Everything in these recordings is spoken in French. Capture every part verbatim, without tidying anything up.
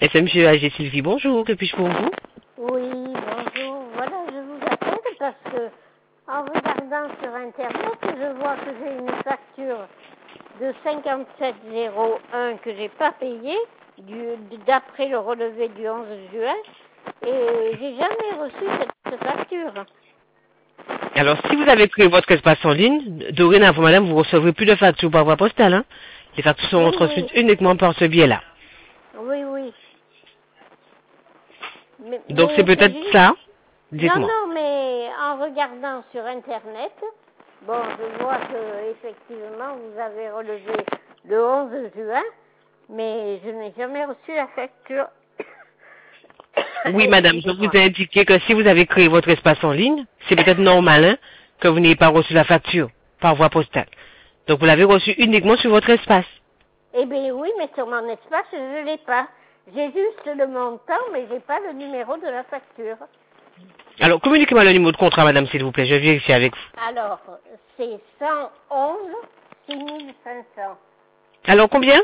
S M G A G Sylvie, bonjour, que puis-je pour vous? Oui, bonjour. Voilà, je vous appelle parce que, en regardant sur Internet, je vois que j'ai une facture de cinquante-sept zéro un que j'ai pas payée, du- d'après le relevé du onze juin, et j'ai jamais reçu cette facture. Alors, si vous avez pris votre espace en ligne, dorénavant, madame, vous recevrez plus de factures par voie postale, hein. Les factures seront Oui, transmises oui, uniquement par ce biais-là. oui, oui. Mais, Donc, c'est mais c'est peut-être juste... ça. Non, Dites-moi. non, mais en regardant sur Internet, bon, je vois que effectivement vous avez relevé le onze juin, mais je n'ai jamais reçu la facture. Oui, madame, je vous Excusez-moi. ai indiqué que si vous avez créé votre espace en ligne, c'est peut-être normal, hein, que vous n'ayez pas reçu la facture par voie postale. Donc, vous l'avez reçue uniquement sur votre espace. Eh bien oui, mais sur mon espace, je ne l'ai pas. J'ai juste le montant, mais j'ai pas le numéro de la facture. Alors, communiquez-moi le numéro de contrat, madame, s'il vous plaît. Je vais vérifier avec vous. Alors, c'est cent onze six mille cinq cents. Alors, combien?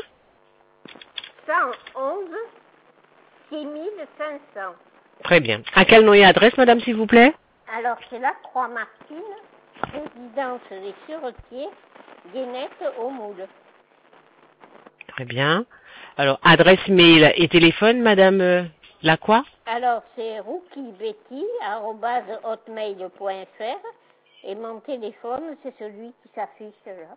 cent onze six mille cinq cents. Très bien. À quel nom et adresse, madame, s'il vous plaît? Alors, c'est la Croix-Martine, résidence des Suretiers, Guénette au Moule. Très bien. Alors, adresse mail et téléphone, madame euh, Lacroix? Alors, c'est rookybetty arobase hotmail point fr et mon téléphone, c'est celui qui s'affiche là.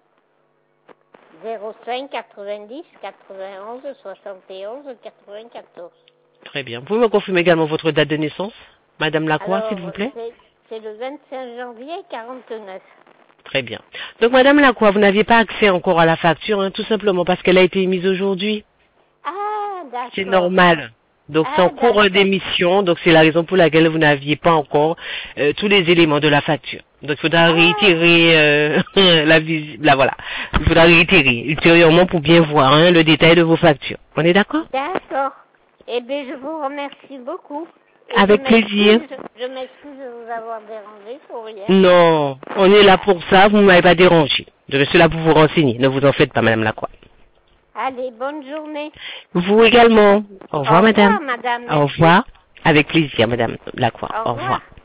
zéro cinq quatre-vingt-dix quatre-vingt-onze soixante et onze quatre-vingt-quatorze. Très bien. Vous pouvez me confirmer également votre date de naissance, madame Lacroix, Alors, s'il vous plaît? c'est, c'est le vingt-cinq janvier quarante-neuf. Très bien. Donc, madame Lacroix, vous n'aviez pas accès encore à la facture, hein, tout simplement parce qu'elle a été émise aujourd'hui. Ah, C'est d'accord. normal. Donc, c'est Ah, en cours d'accord. d'émission, donc c'est la raison pour laquelle vous n'aviez pas encore euh, tous les éléments de la facture. Donc, il faudra Ah, réitérer euh, la visite, là, voilà. Il faudra réitérer ultérieurement pour bien voir hein, le détail de vos factures. On est d'accord? d'accord. Eh bien, je vous remercie beaucoup. Et je Avec plaisir. m'excuse, je m'excuse de vous avoir dérangé pour rien. Non, on est là pour ça, vous ne m'avez pas dérangé. Je suis là pour vous renseigner, ne vous en faites pas, madame Lacroix. Allez, bonne journée. Vous également. Au revoir, Au madame. revoir, madame. Au Merci. revoir. Avec plaisir, madame Lacroix. Au Au revoir. revoir.